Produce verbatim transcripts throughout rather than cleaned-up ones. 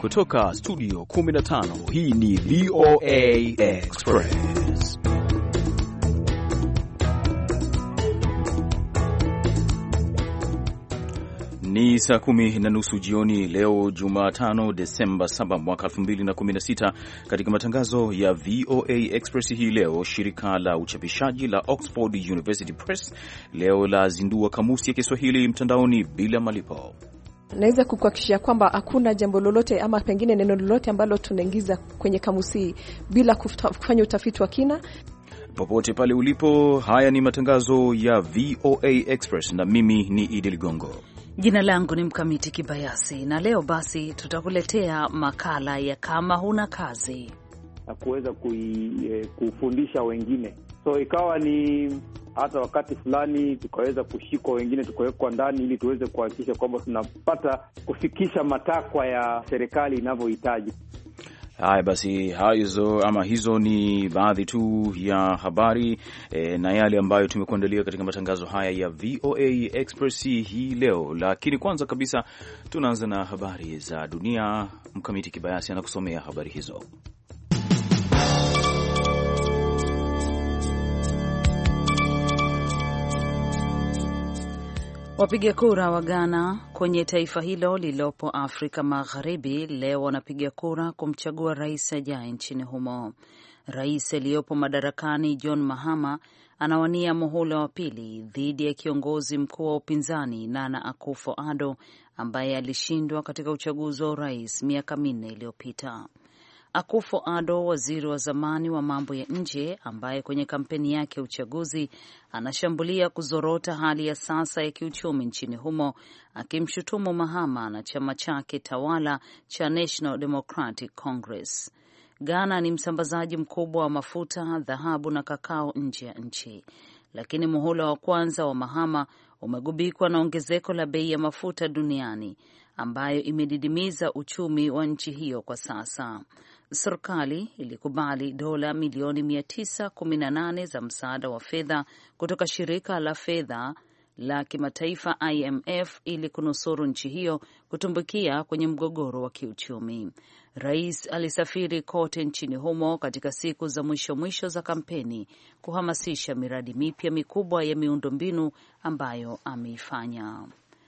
Kutoka studio kumi na tano, hii ni V O A Express. Ni saa kumi na nusu jioni leo Jumatano Desemba saba mwaka elfu mbili na kumi na sita. Katika matangazo ya V O A Express hii leo, shirika la uchapishaji la Oxford University Press leo la zindua kamusi ya Kiswahili mtandaoni bila malipo. Naweza kukuhakikishia kwamba hakuna jambo lolote ama pengine neno lolote ambalo tunaingiza kwenye kamusi bila kufanya utafiti wa kina. Popote pale ulipo, haya ni matangazo ya V O A Express na mimi ni Idi Ligongo. Jina langu ni Mkamiti Kibayasi, na leo basi tutakuletea makala ya kama huna kazi na kuweza kufundisha wengine. So ikawa ni hata wakati fulani tukaweza kushikwa wengine tukawekwa ndani ili tuweze kuhakikisha kwamba tunapata kufikisha matakwa ya serikali inavyohitaji. Haya basi, hizo ama hizo ni baadhi tu ya habari e, na yale ambayo tumekuandalia katika matangazo haya ya V O A Express hii leo. Lakini kwanza kabisa tunaanza na habari za dunia. Mkamiti Kibayasi anakusomea habari hizo. Wapiga kura wa Ghana kwenye taifa hilo lililopo Afrika Magharibi leo wanapiga kura kumchagua rais ajaye nchini humo. Rais aliyopo madarakani John Mahama anawania muhula wa pili dhidi ya kiongozi mkuu wa upinzani Nana Akufo-Addo ambaye alishindwa katika uchaguzi wa urais miaka minne iliyopita. Akufo-Addo, waziri wa zamani wa mambo ya nje ambaye kwenye kampeni yake ya uchaguzi anashambulia kuzorota hali ya sasa ya kiuchumi nchini humo, akimshutumu Mahama na chama chake tawala cha National Democratic Congress. Ghana ni msambazaji mkubwa wa mafuta, dhahabu na kakao nje ya nchi, lakini muhula wa kwanza wa Mahama umegubikwa na ongezeko la bei ya mafuta duniani ambayo imedidimiza uchumi wa nchi hiyo kwa sasa. Serikali ilikubali dola milioni mia tisa kumi na nane za msaada wa fedha kutoka shirika la fedha la kimataifa I M F ili kunusuru nchi hiyo kutumbukia kwenye mgogoro wa kiuchumi. Rais alisafiri kote nchini humo katika siku za mwisho mwisho za kampeni kuhamasisha miradi mipya mikubwa ya miundombinu ambayo ameifanya.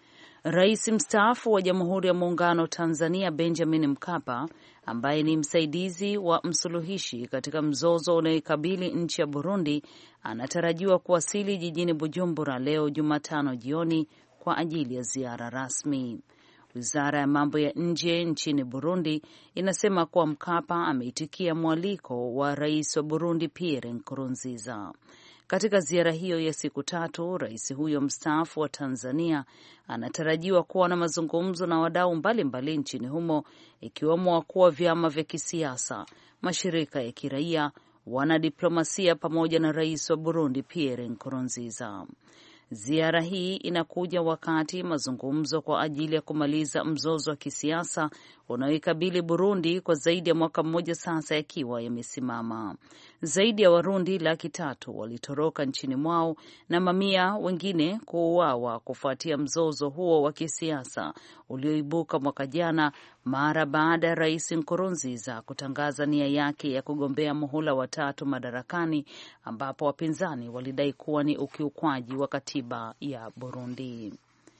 Rais mstaafu wa Jamhuri ya Muungano Tanzania Benjamin Mkapa, ambaye ni msaidizi wa msuluhishi katika mzozo unaoikabili nchi ya Burundi, anatarajiwa kuwasili jijini Bujumbura leo Jumatano jioni kwa ajili ya ziara rasmi. Wizara ya mambo ya nje nchini Burundi inasema kuwa Mkapa ameitikia mwaliko wa rais wa Burundi Pierre Nkurunziza. Katika ziara hiyo ya siku tatu, rais huyo mstaafu wa Tanzania anatarajiwa kuwa na mazungumzo na wadau mbalimbali nchini humo, ikiwemo wakuu wa vyama vya kisiasa, mashirika ya kiraia, wanadiplomasia pamoja na rais wa Burundi Pierre Nkurunziza. Ziara hii inakuja wakati mazungumzo kwa ajili ya kumaliza mzozo wa kisiasa unaoikabili Burundi kwa zaidi ya mwaka mmoja sasa yakiwa yamesimama. Zaidi ya Warundi laki tatu walitoroka nchini mwao na mamia wengine kuuawa kufuatia mzozo huo wa kisiasa ulioibuka mwaka jana mara baada ya Rais Nkurunziza kutangaza nia yake ya kugombea muhula wa tatu madarakani, ambapo wapinzani walidai kuwa ni ukiukwaji wa katiba ya Burundi.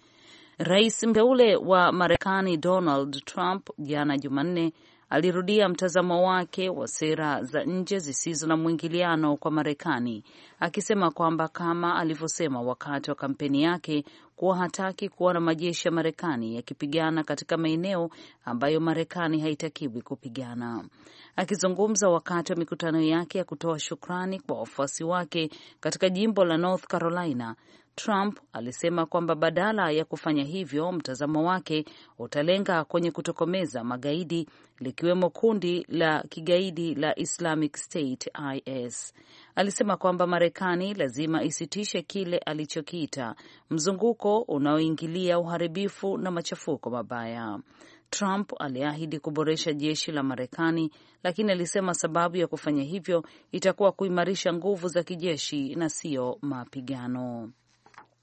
Rais mteule wa Marekani Donald Trump jana Jumanne alirudia mtazamo wake wa sera za nje zisizo na mwingiliano kwa Marekani, akisema kwamba kama alivyosema wakati wa kampeni yake kuwa hataki kuona majeshi ya Marekani yakipigana katika maeneo ambayo Marekani haitakiwi kupigana. Akizungumza wakati wa mikutano yake ya kutoa shukrani kwa wafuasi wake katika jimbo la North Carolina, Trump alisema kwamba badala ya kufanya hivyo, mtazamo wake utalenga kwenye kutokomeza magaidi, likiwemo kundi la kigaidi la Islamic State I S. Alisema kwamba Marekani lazima isitishe kile alichokiita mzunguko unaoingilia uharibifu na machafuko mabaya. Trump aliahidi kuboresha jeshi la Marekani, lakini alisema sababu ya kufanya hivyo itakuwa kuimarisha nguvu za kijeshi na sio mapigano.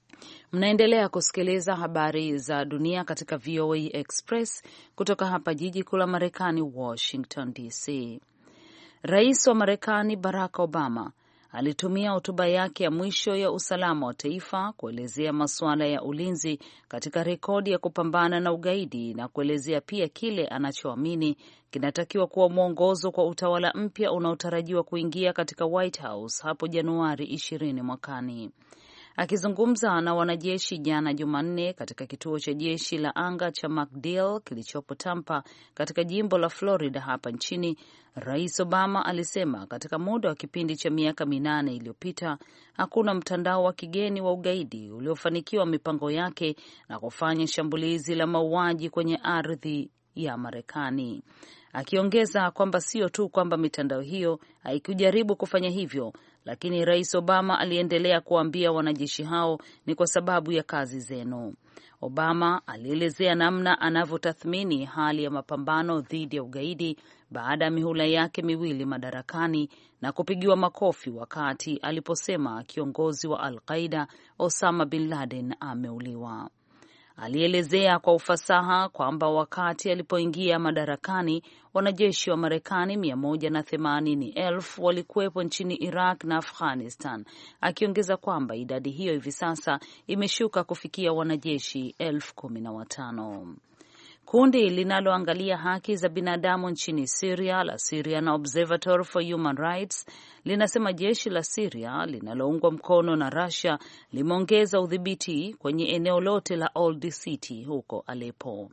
Mnaendelea kusikiliza habari za dunia katika V O A Express kutoka hapa jiji kuu la Marekani, Washington D C. Rais wa Marekani Barack Obama alitumia hotuba yake ya mwisho ya usalama wa taifa kuelezea masuala ya ulinzi katika rekodi ya kupambana na ugaidi na kuelezea pia kile anachoamini kinatakiwa kuwa mwongozo kwa utawala mpya unaotarajiwa kuingia katika White House hapo Januari ishirini mwakani. Akizungumza na wanajeshi jana Jumanne katika kituo cha jeshi la anga cha MacDill kilichopo Tampa katika jimbo la Florida hapa nchini, Rais Obama alisema katika muda wa kipindi cha miaka minane iliyopita hakuna mtandao wa kigeni wa ugaidi uliofanikiwa mipango yake na kufanya shambulizi la mauaji kwenye ardhi ya Marekani, akiongeza kwamba sio tu kwamba mitandao hiyo haikujaribu kufanya hivyo, lakini Rais Obama aliendelea kuambia wanajeshi hao ni kwa sababu ya kazi zenu. Obama alielezea namna anavyotathmini hali ya mapambano dhidi ya ugaidi baada ya mihula yake miwili madarakani na kupigiwa makofi wakati aliposema kiongozi wa Al-Qaida Osama bin Laden ameuliwa. Alielezea kwa ufasaha kwamba wakati alipoingia madarakani wanajeshi wa Marekani mia moja na themanini elfu walikuwepo nchini Iraq na Afghanistan, akiongeza kwamba idadi hiyo hivi sasa imeshuka kufikia wanajeshi elfu kumi na watano. Kundi linaloangalia haki za binadamu nchini Syria la Syrian Observatory for Human Rights linasema jeshi la Syria linaloungwa mkono na Russia limeongeza udhibiti kwenye eneo lote la Old City huko Aleppo.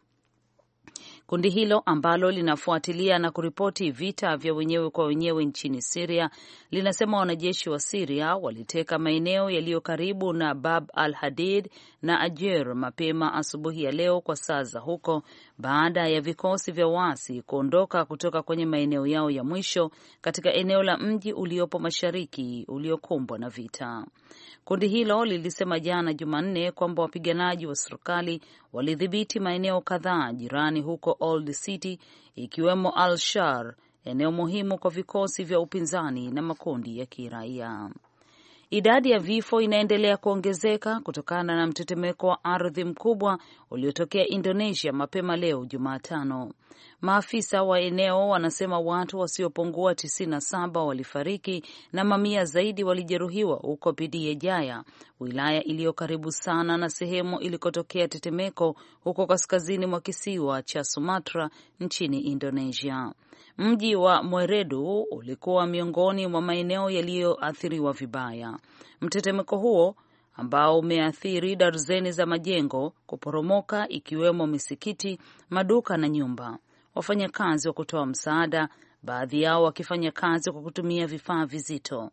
Kundi hilo ambalo linafuatilia na kuripoti vita vya wenyewe kwa wenyewe nchini Syria linasema wanajeshi wa Syria waliteka maeneo yaliyo karibu na Bab al-Hadid na Ajer mapema asubuhi ya leo kwa saa za huko, baada ya vikosi vya waasi kuondoka kutoka kwenye maeneo yao ya mwisho katika eneo la mji uliopo mashariki uliokumbwa na vita. Kundi hilo lilisema jana Jumanne kwamba wapiganaji wa serikali walidhibiti maeneo kadhaa jirani huko Old City, ikiwemo Al-Shar, eneo muhimu kwa vikosi vya upinzani na makundi ya kiraia. Idadi ya vifo inaendelea kuongezeka kutokana na mtetemeko wa ardhi mkubwa uliotokea Indonesia mapema leo Jumatano. Maafisa wa eneo wanasema watu wasiopungua tisini na saba walifariki na mamia zaidi walijeruhiwa huko Pidie Jaya, wilaya iliyo karibu sana na sehemu ilikotokea tetemeko huko kaskazini mwa kisiwa cha Sumatra nchini Indonesia. Mji wa Mweredu ulikuwa miongoni mwa maeneo yaliyoathiriwa vibaya. Mtetemeko huo ambao umeathiri darzeni za majengo kuporomoka, ikiwemo misikiti, maduka na nyumba. Wafanyakazi wa kutoa msaada, baadhi yao wakifanya kazi kwa kutumia vifaa vizito,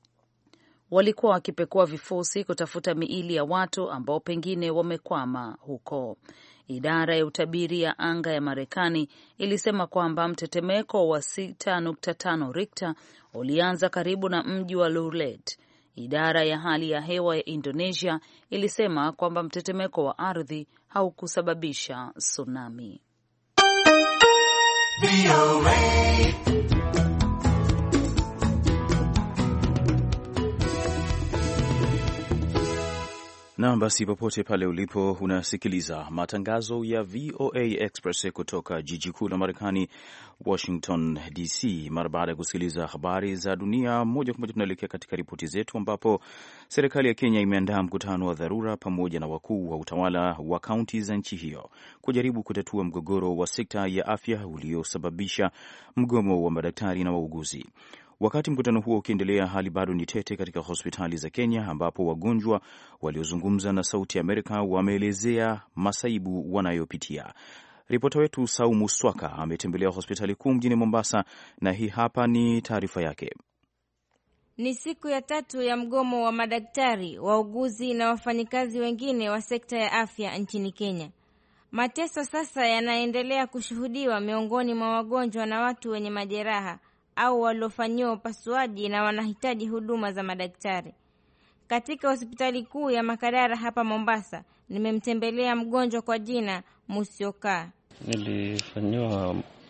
walikuwa wakipekua vifusi kutafuta miili ya watu ambao pengine wamekwama huko. Idara ya utabiri ya anga ya Marekani ilisema kwamba mtetemeko wa sita nukta tano Richter ulianza karibu na mji wa Lulet. Idara ya hali ya hewa ya Indonesia ilisema kwamba mtetemeko wa ardhi haukusababisha tsunami. Na basi popote pale ulipo unasikiliza matangazo ya V O A Express kutoka jiji kuu la Marekani, Washington D C. Mara baada ya kusikiliza habari za dunia moja kwa moja, tunaelekea katika ripoti zetu, ambapo serikali ya Kenya imeandaa mkutano wa dharura pamoja na wakuu wa utawala wa kaunti za nchi hiyo kujaribu kutatua mgogoro wa sekta ya afya uliosababisha mgomo wa madaktari na wauguzi. Wakati mkutano huo ukiendelea, hali bado ni tete katika hospitali za Kenya, ambapo wagonjwa waliozungumza na Sauti ya Amerika wameelezea masaibu wanayopitia. Ripota wetu Saumu Swaka ametembelea hospitali kuu mjini Mombasa, na hii hapa ni taarifa yake. Ni siku ya tatu ya mgomo wa madaktari, wauguzi na wafanyikazi wengine wa sekta ya afya nchini Kenya. Mateso sasa yanaendelea kushuhudiwa miongoni mwa wagonjwa na watu wenye majeraha au waliofanyiwa upasuaji na wanahitaji huduma za madaktari. Katika hospitali kuu ya Makadara hapa Mombasa, nimemtembelea mgonjwa kwa jina Musioka. Nilifanyiwa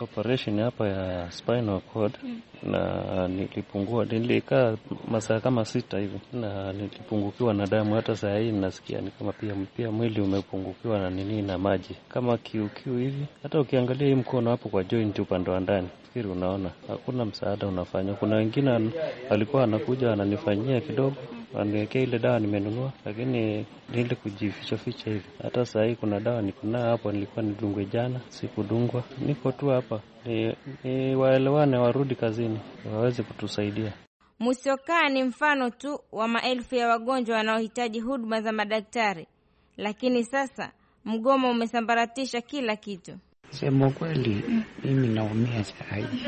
operation hapa ya spinal cord mm. na nilipungua, nilikaa masaa kama sita hivi na nilipungukiwa na damu. Hata saa hii nasikia ni kama pia pia mwili umepungukiwa na nini na maji kama kiu kiu hivi. Hata ukiangalia hii mkono hapo kwa joint upande wa ndani, fikiri unaona hakuna msaada unafanya. Kuna wengine walikuwa anakuja ananifanyia kidogo, aniwekea ile dawa nimenunua, lakini nile kujificha ficha hivi. Hata saa hii kuna dawa niko nayo hapo, nilikuwa nidungwe jana, sikudungwa. Niko tu hapa ni, ni waelewane, warudi kazini waweze kutusaidia. Musyoka ni mfano tu wa maelfu ya wagonjwa wanaohitaji huduma za madaktari, lakini sasa mgomo umesambaratisha kila kitu. Sema kweli, mimi naumia saa hii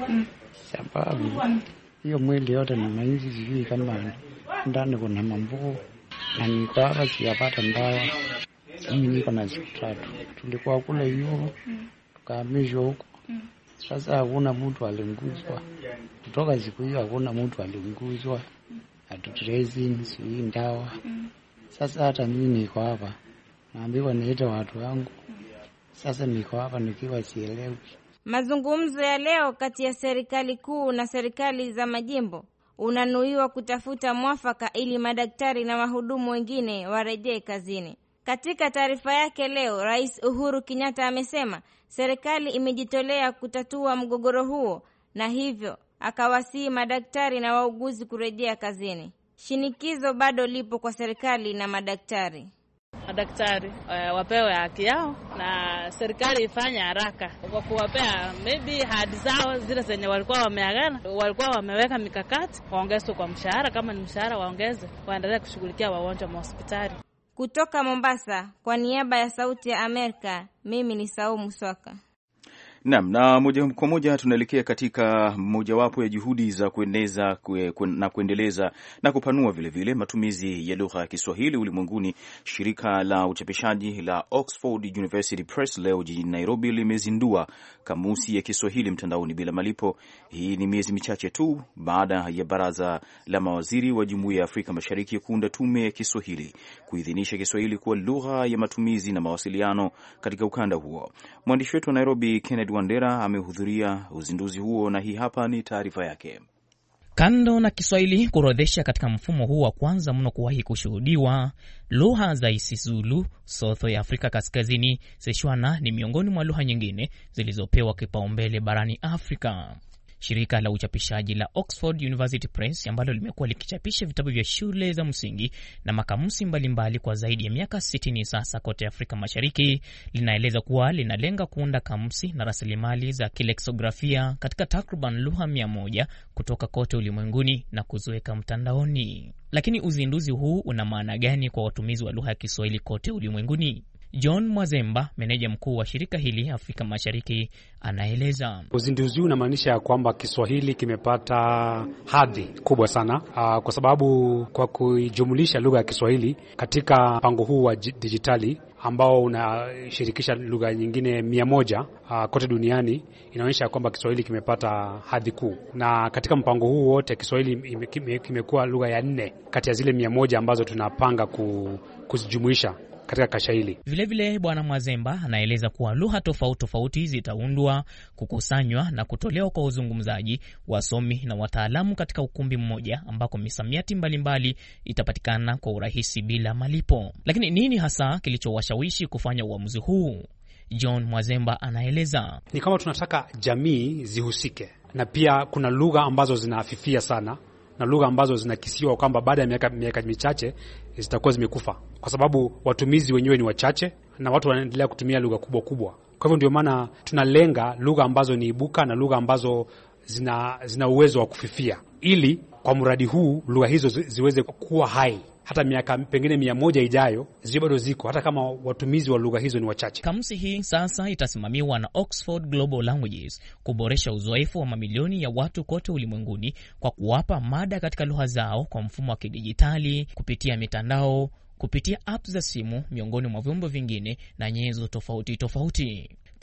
sababu hiyo mwili yote na mainzi sijui kama ndani kuna mambo na nikawa siyapata ndawa. Mimi niko na siku tatu. Tulikuwa kule hiyo tukahamishwa huko. Sasa hakuna mtu alinguzwa. Kutoka siku hiyo hakuna mtu alinguzwa. Atutracing sijui ndawa. Sasa hata mimi niko hapa. Naambiwa niite watu wangu. Sasa niko hapa nikiwa sielewi. Mazungumzo ya leo kati ya serikali kuu na serikali za majimbo unanuiwa kutafuta mwafaka ili madaktari na wahudumu wengine warejee kazini. Katika taarifa yake leo, Rais Uhuru Kenyatta amesema serikali imejitolea kutatua mgogoro huo na hivyo akawasihi madaktari na wauguzi kurejea kazini. Shinikizo bado lipo kwa serikali na madaktari. Madaktari uh, wapewe haki yao na serikali ifanye haraka kwa kuwapea maybe hadi zao zile zenye walikuwa wameagana, walikuwa wameweka mikakati, waongezwe kwa mshahara, kama ni mshahara waongeze, waendelee kushughulikia wagonjwa wa hospitali. Kutoka Mombasa, kwa niaba ya Sauti ya Amerika, mimi ni Saumu Swaka. Naam, na moja kwa moja tunaelekea katika mojawapo ya juhudi za kueneza kue, kue, na kuendeleza na kupanua vile vile matumizi ya lugha ya Kiswahili ulimwenguni. Shirika la uchapishaji la Oxford University Press leo jijini Nairobi limezindua kamusi ya Kiswahili mtandaoni bila malipo. Hii ni miezi michache tu baada ya baraza la mawaziri wa Jumuiya ya Afrika Mashariki kuunda tume ya Kiswahili kuidhinisha Kiswahili kuwa lugha ya matumizi na mawasiliano katika ukanda huo. Mwandishi wetu wa Nairobi Kenneth Wandera amehudhuria uzinduzi huo na hii hapa ni taarifa yake. Kando na Kiswahili kuorodhesha katika mfumo huu wa kwanza mno kuwahi kushuhudiwa, lugha za isiZulu, Sotho ya Afrika Kaskazini, Setswana ni miongoni mwa lugha nyingine zilizopewa kipaumbele barani Afrika. Shirika la uchapishaji la Oxford University Press ambalo limekuwa likichapisha vitabu vya shule za msingi na makamusi mbalimbali kwa zaidi ya miaka sitini sasa kote Afrika Mashariki, linaeleza kuwa linalenga kuunda kamusi na rasilimali za kileksografia katika takriban lugha mia moja kutoka kote ulimwenguni na kuziweka mtandaoni. Lakini uzinduzi huu una maana gani kwa watumizi wa lugha ya Kiswahili kote ulimwenguni? John Mwazemba, meneja mkuu wa shirika hili Afrika Mashariki, anaeleza. Uzinduzi huu unamaanisha ya kwamba Kiswahili kimepata hadhi kubwa sana aa, kwa sababu kwa kujumulisha lugha ya Kiswahili katika mpango huu wa dijitali ambao unashirikisha lugha nyingine mia moja uh, kote duniani, inaonyesha kwamba Kiswahili kimepata hadhi kuu. Na katika mpango huu wote Kiswahili kimekuwa lugha ya nne kati ya zile mia moja ambazo tunapanga kuzijumuisha katika kasha hili. Vile vile Bwana Mwazemba anaeleza kuwa lugha tofauti tofauti zitaundwa, kukusanywa na kutolewa kwa uzungumzaji, wasomi na wataalamu katika ukumbi mmoja ambako misamiati mbalimbali itapatikana kwa urahisi bila malipo. Lakini nini hasa kilichowashawishi kufanya uamuzi huu? John Mwazemba anaeleza. Ni kama tunataka jamii zihusike, na pia kuna lugha ambazo zinafifia sana na lugha ambazo zinakisiwa kwamba baada ya miaka miaka michache zitakuwa zimekufa kwa sababu watumizi wenyewe ni wachache na watu wanaendelea kutumia lugha kubwa kubwa. Kwa hivyo ndio maana tunalenga lugha ambazo ni ibuka na lugha ambazo zina zina uwezo wa kufifia, ili kwa mradi huu lugha hizo ziweze kuwa hai hata miaka pengine mia moja ijayo ziwe bado ziko hata kama watumizi wa lugha hizo ni wachache. Kamusi hii sasa itasimamiwa na Oxford Global Languages kuboresha uzoefu wa mamilioni ya watu kote ulimwenguni kwa kuwapa mada katika lugha zao kwa mfumo wa kidijitali, kupitia mitandao, kupitia apps za simu, miongoni mwa vyombo vingine na nyenzo tofauti tofauti.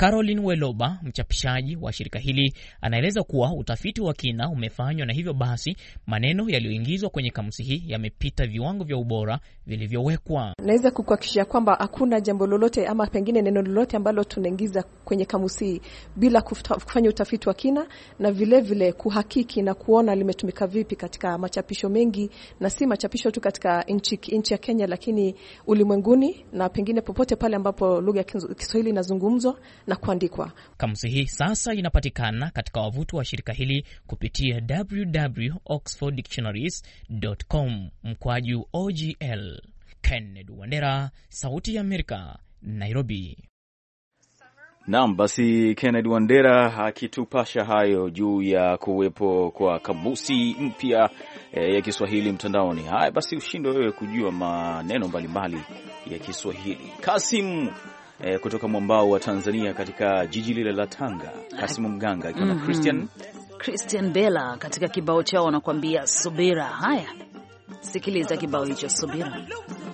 Caroline Weloba, mchapishaji wa shirika hili, anaeleza kuwa utafiti wa kina umefanywa na hivyo basi maneno yaliyoingizwa kwenye kamusi hii yamepita viwango vya ubora vilivyowekwa. Naweza kukuhakikishia kwamba hakuna jambo lolote ama pengine neno lolote ambalo tunaingiza kwenye kamusi bila kufanya utafiti wa kina na vile vile kuhakiki na kuona limetumika vipi katika machapisho mengi, na si machapisho tu katika nchi nchi ya Kenya lakini ulimwenguni na pengine popote pale ambapo lugha ya Kiswahili inazungumzwa na kuandikwa. Kamusi hii sasa inapatikana katika wavuti wa shirika hili kupitia w w w dot oxford dictionaries dot com mkwaju O G L. Kennedy Wandera, Sauti ya Amerika, Nairobi. Naam, basi Kennedy Wandera akitupasha hayo juu ya kuwepo kwa kamusi mpya e, ya Kiswahili mtandaoni. Haya basi ushinde wewe kujua maneno mbalimbali ya Kiswahili. Kasim e, kutoka mwambao wa Tanzania katika jiji lile la Tanga, Kasim Mganga akiwa na mm -hmm. Christian Christian Bella katika kibao chao wanakuambia Subira. Haya, sikiliza kibao hicho Subira.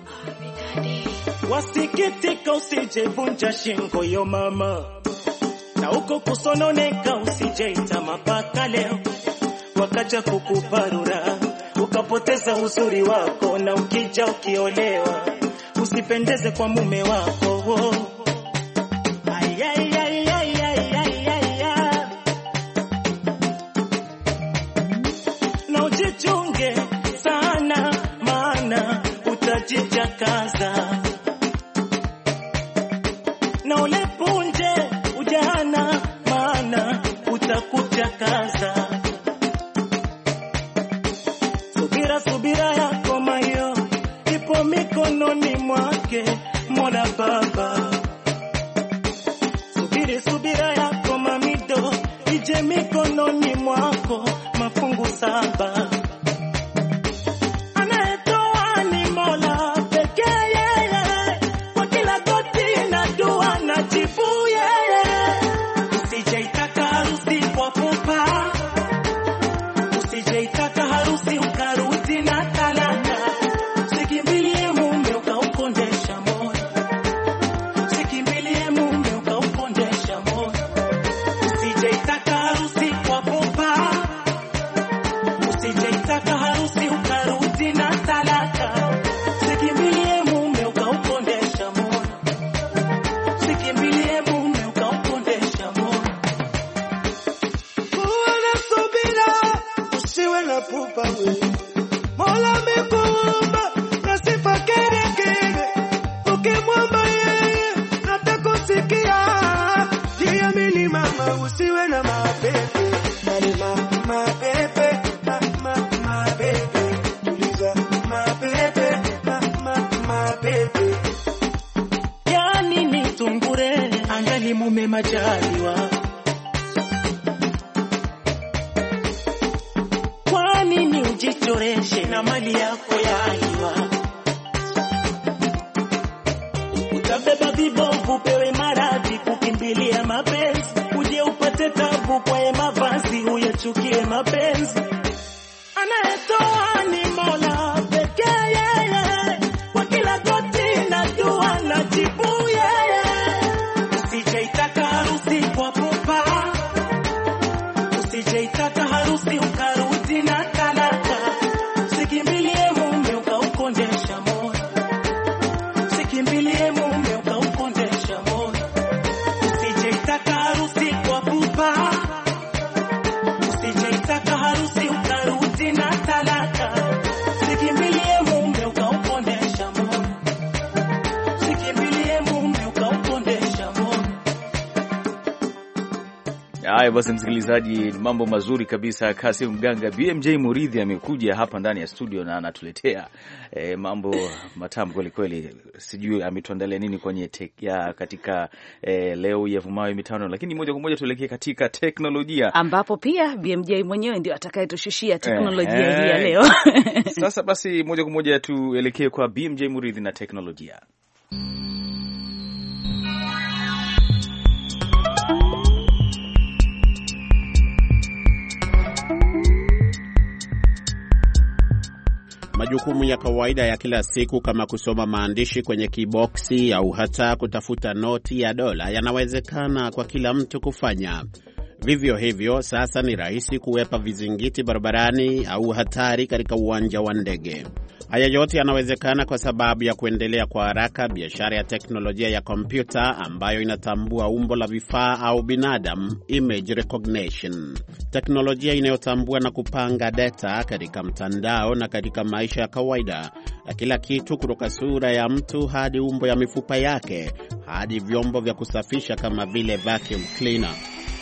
Wasikitika usijevunja shingo yo mama, na uko kusononeka usijeita mapaka leo, wakaja kukuparura ukapoteza uzuri wako, na ukija ukiolewa usipendeze kwa mume wako. Ay, ay, ay, ay, ay, ay, ay, ay. Na ujichunge sana maana utajijakaza, na ule punje ujana maana utakutakaza. Subira subira yako mayo ipo mikononi mwake Mola Baba. Subiri subira yako mamido ije mikononi mwako mafungu saba. Anayetoa ni Mola pekee yeye, kwa kila goti na dua na jibu yeye. Usijeitaka harusi kwa pupa, usijeitaka harusi ukarudi na talaka. Sikimbilie mume ukaukondesha moyo, sikimbilie mume ukaukondesha moyo. Usijeitaka harusi kwa pupa, usijeitaka harusi ukarudi na talaka. Sikimbilie mume ukaukondesha moyo, sikimbilie mume ukaukondesha moyo. Uwe na subira, usiwe na pupa wewe. Mola amekuumba na sifa kere kere, ukimwomba yeye atakusikia. Jiamini mama, usiwe na mapepe, mama mapepe, mama mapepe, tuliza mapepe, mama mapepe. Yani ni tungure angali mume majaliwa, kwa nini ujichoreshe na mali yako yaliwa? Utabeba vibovu pewe maradhi kukimbilia mapenzi, uje upate tabu kwa mavazi uyachukie mapenzi. Anayetoa ni Mola pekee yeye, kwa kila goti na dua na jibu yeye. Usijeitaka harusi kwa pupa, usijeitaka harusi ukarudi na talaka. Sikimbilie mume ukaukondesha moyo, sikimbilie mume ukaukondesha moyo. Usijeitaka harusi kwa pupa, usijeitaka harusi ukarudi na talaka. Sikimbilie mume ukaukondesha moyo, sikimbilie mume ukaukondesha moyo. Haya basi msikilizaji, mambo mazuri kabisa. Kasim Mganga, B M J Muridhi amekuja hapa ndani ya studio na anatuletea e, mambo matamu kweli kweli. Sijui ametuandalia nini kwenye tek, ya katika e, leo ya Vumayo Mitano, lakini moja kwa moja tuelekee katika teknolojia, ambapo pia B M J mwenyewe ndio atakayetushushia teknolojia e, hii ya leo. Sasa basi moja kwa moja tuelekee kwa B M J Muridhi na teknolojia. Majukumu ya kawaida ya kila siku kama kusoma maandishi kwenye kiboksi au hata kutafuta noti ya dola yanawezekana kwa kila mtu kufanya. Vivyo hivyo, sasa ni rahisi kuwepa vizingiti barabarani au hatari katika uwanja wa ndege. Haya yote yanawezekana kwa sababu ya kuendelea kwa haraka biashara ya teknolojia ya kompyuta ambayo inatambua umbo la vifaa au binadamu, image recognition. Teknolojia inayotambua na kupanga data katika mtandao na katika maisha ya kawaida. Kila kitu kutoka sura ya mtu hadi umbo ya mifupa yake, hadi vyombo vya kusafisha kama vile vacuum cleaner.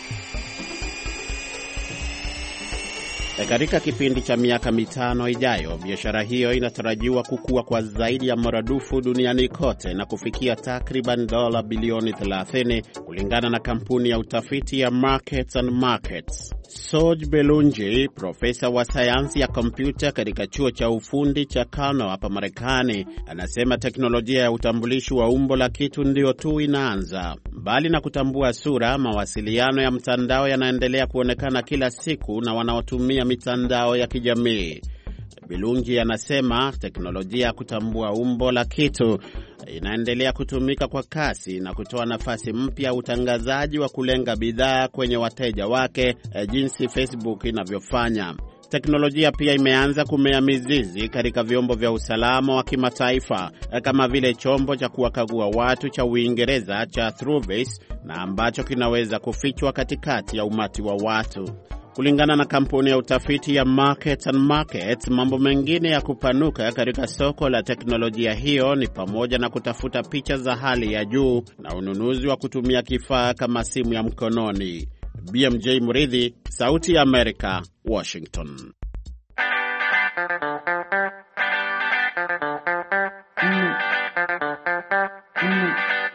Katika kipindi cha miaka mitano ijayo, biashara hiyo inatarajiwa kukua kwa zaidi ya maradufu duniani kote na kufikia takriban dola bilioni thelathini kulingana na kampuni ya utafiti ya Markets and Markets. Soj Belunji, profesa wa sayansi ya kompyuta katika chuo cha ufundi cha Kano hapa Marekani, anasema teknolojia ya utambulishi wa umbo la kitu ndio tu inaanza. Bali na kutambua sura, mawasiliano ya mtandao yanaendelea kuonekana kila siku na wanaotumia mitandao ya kijamii. Belunji anasema teknolojia ya kutambua umbo la kitu inaendelea kutumika kwa kasi na kutoa nafasi mpya utangazaji wa kulenga bidhaa kwenye wateja wake, jinsi Facebook inavyofanya. Teknolojia pia imeanza kumea mizizi katika vyombo vya usalama wa kimataifa kama vile chombo cha kuwakagua watu cha Uingereza cha TrueVis, na ambacho kinaweza kufichwa katikati ya umati wa watu. Kulingana na kampuni ya utafiti ya Markets and Markets, mambo mengine ya kupanuka katika soko la teknolojia hiyo ni pamoja na kutafuta picha za hali ya juu na ununuzi wa kutumia kifaa kama simu ya mkononi. B M J Muridhi, Sauti ya Amerika, Washington. Mm. Mm.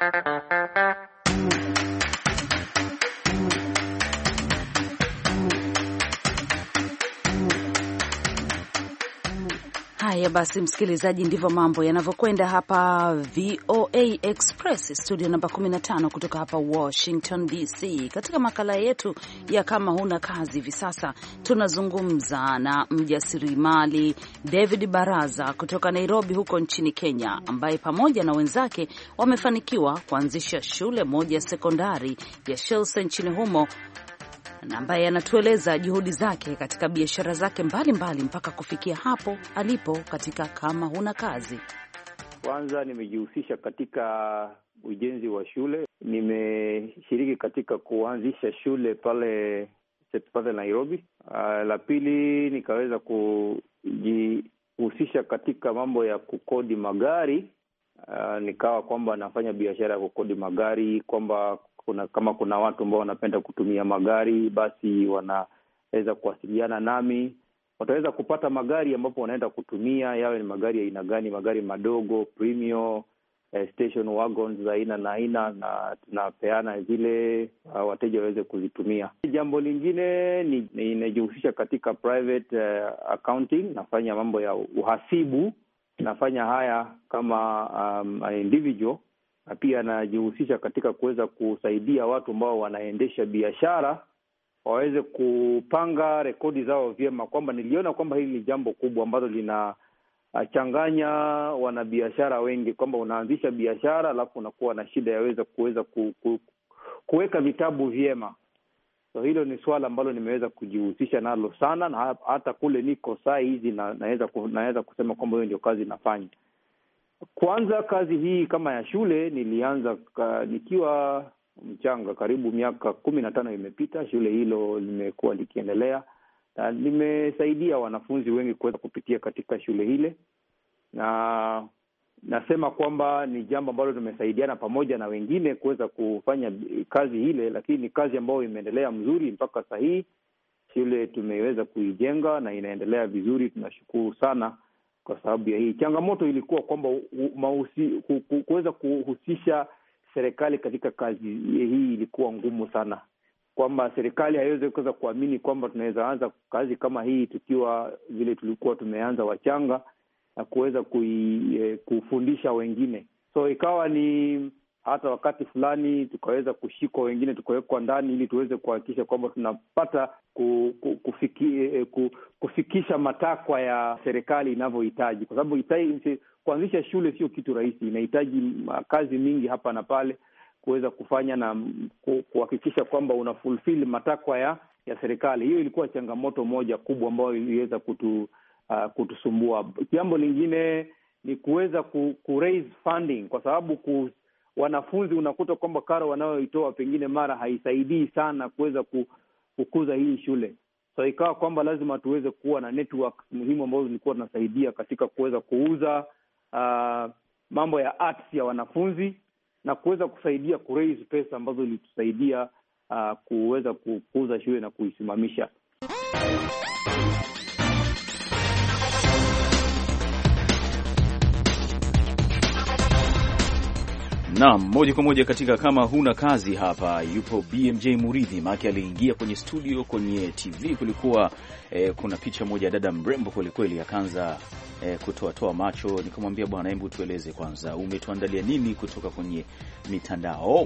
Haya basi, msikilizaji, ndivyo mambo yanavyokwenda hapa V O A Express studio namba kumi na tano kutoka hapa Washington D C. Katika makala yetu ya kama huna kazi, hivi sasa tunazungumza na mjasiriamali David Baraza kutoka Nairobi huko nchini Kenya, ambaye pamoja na wenzake wamefanikiwa kuanzisha shule moja sekondari ya Shilsa nchini humo, na ambaye anatueleza juhudi zake katika biashara zake mbalimbali mbali mpaka kufikia hapo alipo katika kama huna kazi. Kwanza nimejihusisha katika ujenzi wa shule. Nimeshiriki katika kuanzisha shule pale pale Nairobi. Uh, la pili nikaweza kujihusisha katika mambo ya kukodi magari. Uh, nikawa kwamba nafanya biashara ya kukodi magari, kwamba kuna kama kuna watu ambao wanapenda kutumia magari, basi wanaweza kuwasiliana nami. Wataweza kupata magari ambapo wanaenda kutumia, yawe ni magari ya aina gani, magari madogo, premium, eh, station wagons za aina na aina, na tunapeana zile uh, wateja waweze kuzitumia. Jambo lingine ni ninajihusisha katika private uh, accounting. Nafanya mambo ya uhasibu. Nafanya haya kama um, individual, na pia najihusisha katika kuweza kusaidia watu ambao wanaendesha biashara waweze kupanga rekodi zao vyema, kwamba niliona kwamba hili ni jambo kubwa ambalo linachanganya wanabiashara wengi, kwamba unaanzisha biashara alafu unakuwa na shida yaweza kuweza ku, ku, kuweka vitabu vyema. So hilo ni swala ambalo nimeweza kujihusisha nalo sana, na hata kule niko saa hizi na naweza naweza kusema kwamba hiyo ndio kazi nafanya. Kwanza kazi hii kama ya shule nilianza ka, nikiwa mchanga, karibu miaka kumi na tano imepita. Shule hilo limekuwa likiendelea na limesaidia wanafunzi wengi kuweza kupitia katika shule hile, na nasema kwamba ni jambo ambalo tumesaidiana pamoja na wengine kuweza kufanya kazi hile, lakini ni kazi ambayo imeendelea mzuri mpaka sasa hii. Shule tumeweza kuijenga na inaendelea vizuri, tunashukuru sana. Kwa sababu ya hii changamoto ilikuwa kwamba kuweza kuhusisha serikali katika kazi hii ilikuwa ngumu sana, kwamba serikali haiwezi kuweza kuamini kwamba tunaweza anza kazi kama hii tukiwa vile tulikuwa tumeanza wachanga, na kuweza kufundisha wengine. So ikawa ni hata wakati fulani tukaweza kushikwa, wengine tukawekwa ndani, ili tuweze kuhakikisha kwamba tunapata kufiki, kufikisha matakwa ya serikali inavyohitaji, kwa sababu kuanzisha shule sio kitu rahisi. Inahitaji kazi mingi hapa na pale kuweza kufanya na kuhakikisha kwamba una fulfill matakwa ya ya serikali. Hiyo ilikuwa changamoto moja kubwa ambayo iliweza kutu, uh, kutusumbua. Jambo lingine ni kuweza ku, ku raise funding, kwa sababu ku, wanafunzi unakuta kwamba karo wanayoitoa pengine mara haisaidii sana kuweza kukuza hii shule. So ikawa kwamba lazima tuweze kuwa na network muhimu ambazo zilikuwa tunasaidia katika kuweza kuuza uh, mambo ya arts ya wanafunzi na kuweza kusaidia ku raise pesa ambazo ilitusaidia uh, kuweza kukuza shule na kuisimamisha. Naam, moja kwa moja katika kama huna kazi hapa, yupo B M J Muridhi. Maki aliingia kwenye studio, kwenye T V kulikuwa eh, kuna picha moja ya dada mrembo kweli kweli, akaanza eh, kutoa toa macho. Nikamwambia bwana, hebu tueleze kwanza umetuandalia nini kutoka kwenye mitandao?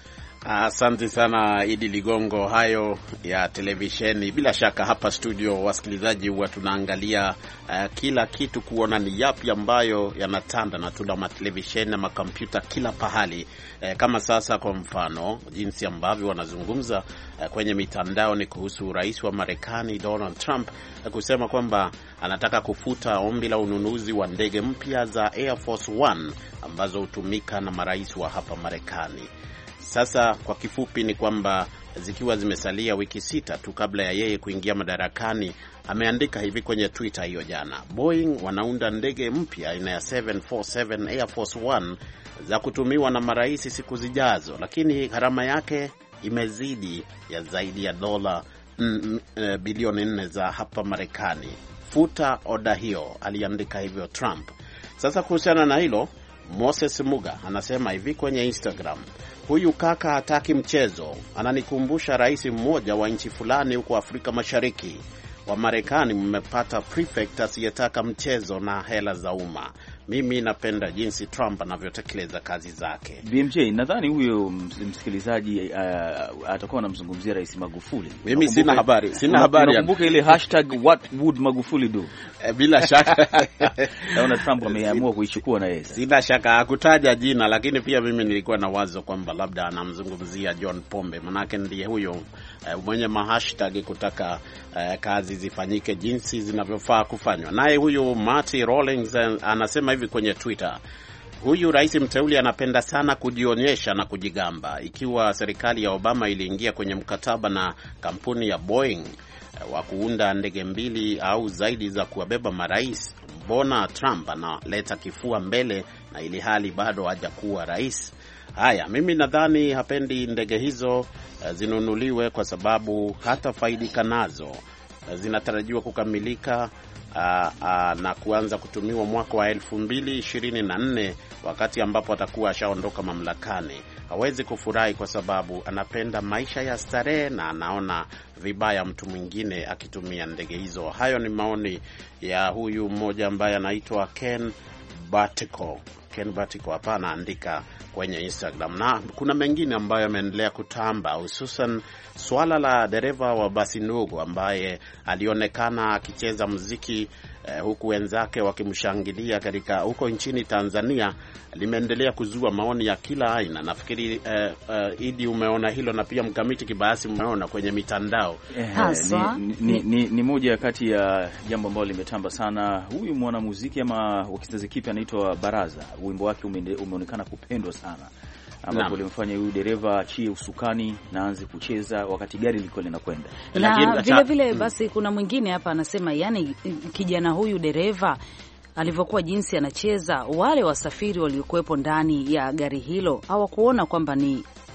Asante sana Idi Ligongo. Hayo ya televisheni, bila shaka hapa studio wasikilizaji huwa tunaangalia uh, kila kitu kuona ni yapi ambayo yanatanda, na tuna matelevisheni na makompyuta kila pahali. Uh, kama sasa kwa mfano jinsi ambavyo wanazungumza uh, kwenye mitandao ni kuhusu rais wa Marekani Donald Trump uh, kusema kwamba anataka kufuta ombi la ununuzi wa ndege mpya za Air Force One ambazo hutumika na marais wa hapa Marekani. Sasa kwa kifupi ni kwamba zikiwa zimesalia wiki sita tu kabla ya yeye kuingia madarakani, ameandika hivi kwenye Twitter hiyo jana: Boeing wanaunda ndege mpya aina ya seven forty-seven Air Force One za kutumiwa na marais siku zijazo, lakini gharama yake imezidi ya zaidi ya dola mm, mm, bilioni nne za hapa Marekani. Futa oda hiyo, aliandika hivyo Trump. Sasa kuhusiana na hilo, Moses Muga anasema hivi kwenye Instagram: huyu kaka hataki mchezo, ananikumbusha rais mmoja wa nchi fulani huko Afrika Mashariki. Wa Marekani mmepata prefect asiyetaka mchezo na hela za umma. Mimi napenda jinsi Trump anavyotekeleza kazi zake. B M J, nadhani huyo msikilizaji uh, atakuwa anamzungumzia Rais Magufuli. Mimi sina habari, sina habari. Nakumbuka ile hashtag what would Magufuli do? E, bila shaka naona Trump ameamua kuichukua na yeye. Sina shaka hakutaja jina, lakini pia mimi nilikuwa na wazo kwamba labda anamzungumzia John Pombe, manake ndiye huyo uh, mwenye mahashtag kutaka uh, kazi zifanyike jinsi zinavyofaa kufanywa. Naye huyu Marty Rawlings uh, anasema hivi kwenye Twitter: huyu rais mteuli anapenda sana kujionyesha na kujigamba. Ikiwa serikali ya Obama iliingia kwenye mkataba na kampuni ya Boeing wa kuunda ndege mbili au zaidi za kuwabeba marais, mbona Trump analeta kifua mbele na ili hali bado hajakuwa rais? Haya, mimi nadhani hapendi ndege hizo zinunuliwe kwa sababu hata faidika nazo. Zinatarajiwa kukamilika Uh, uh, na kuanza kutumiwa mwaka wa elfu mbili ishirini na nne, wakati ambapo atakuwa ashaondoka mamlakani. Hawezi kufurahi kwa sababu anapenda maisha ya starehe na anaona vibaya mtu mwingine akitumia ndege hizo. Hayo ni maoni ya huyu mmoja ambaye anaitwa Ken Batiko. Ken Batiko hapa anaandika kwenye Instagram. Na kuna mengine ambayo yameendelea kutamba, hususan swala la dereva wa basi ndogo ambaye alionekana akicheza muziki eh, huku wenzake wakimshangilia katika huko nchini Tanzania, limeendelea kuzua maoni ya kila aina. Nafikiri eh, eh, Idi umeona hilo, na pia Mkamiti Kibayasi umeona kwenye mitandao. Eh, ni, ni, ni, ni moja kati ya jambo ambalo limetamba sana. Huyu mwanamuziki ama wa kizazi kipya anaitwa Baraza, wimbo wake ume, umeonekana kupendwa sana, ambapo limfanya huyu dereva achie usukani na aanze kucheza wakati gari liko linakwenda. Na vile vile basi kuna mwingine hapa anasema, yani kijana huyu dereva alivyokuwa jinsi anacheza, wale wasafiri waliokuwepo ndani ya gari hilo hawakuona kwamba ni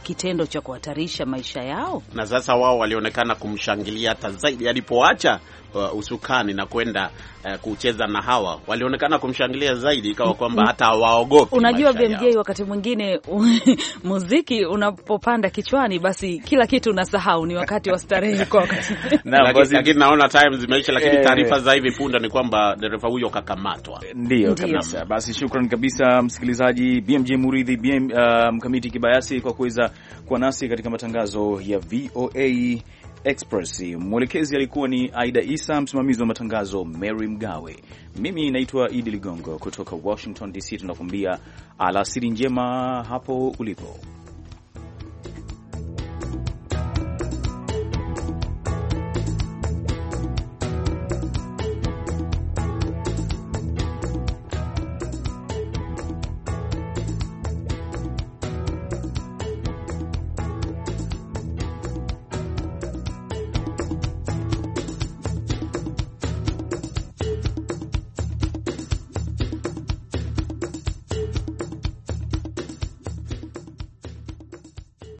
kitendo cha kuhatarisha maisha yao. Na sasa wao walionekana kumshangilia hata zaidi alipoacha uh, usukani na kwenda uh, kucheza na hawa, walionekana kumshangilia zaidi, ikawa kwamba hata hawaogopi. Unajua B M J, wakati mwingine muziki unapopanda kichwani, basi kila kitu unasahau, ni wakati wa starehe kwa wakati. Na lakini naona time zimeisha, lakini taarifa za hivi punde ni kwamba dereva huyo kakamatwa. Ndio kabisa. Basi shukrani kabisa msikilizaji, B M J Muridhi, B M uh, Mkamiti Kibayasi kwa kuweza kuwa nasi katika matangazo ya V O A Express. Mwelekezi alikuwa ni Aida Isa, msimamizi wa matangazo Mary Mgawe. Mimi naitwa Idi Ligongo kutoka Washington D C. Tunakuambia alasiri njema hapo ulipo.